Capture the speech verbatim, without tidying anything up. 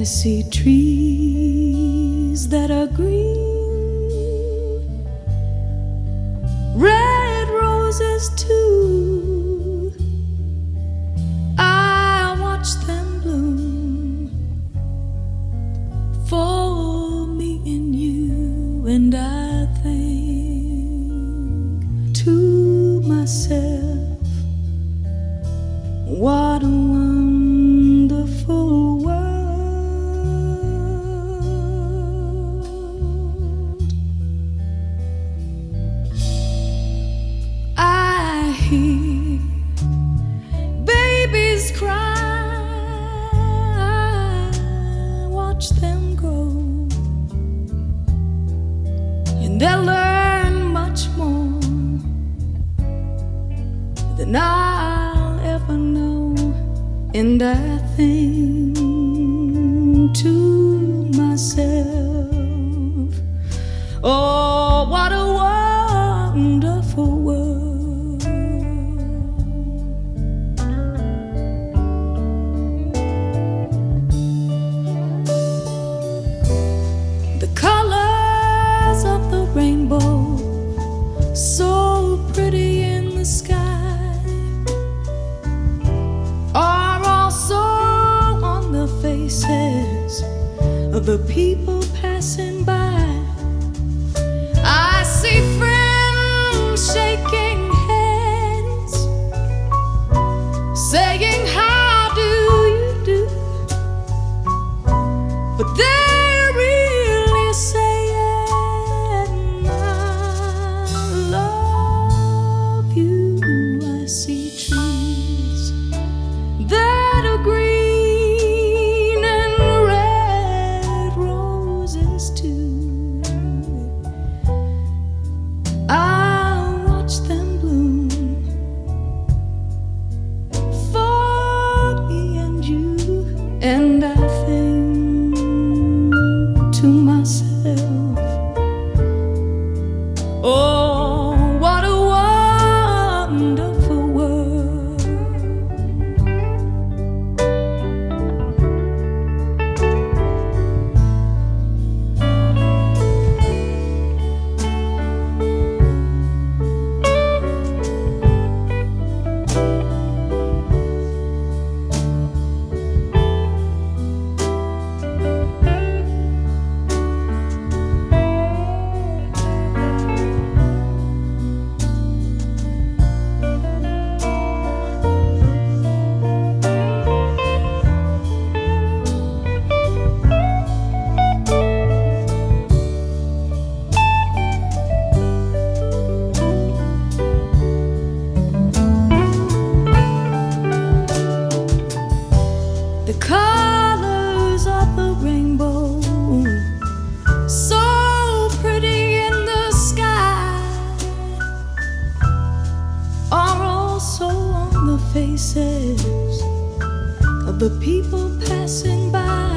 see trees that are green, red roses too. I watch them bloom for me and you, and I think to myself, what a wonderful world. I hear babies cry, I watch them grow, and they'll learn much more than I'll ever know. And I think to myself, oh, what a wonderful world. The colors of the rainbow, so pretty in the sky, faces of the people passing by. I see friends shaking hands, saying, how do you do? But they're really saying, I love you. I see trees that are green, and I think to myself, oh, what a wonderful world. The colors of the rainbow, so pretty in the sky, are also on the faces of the people passing by.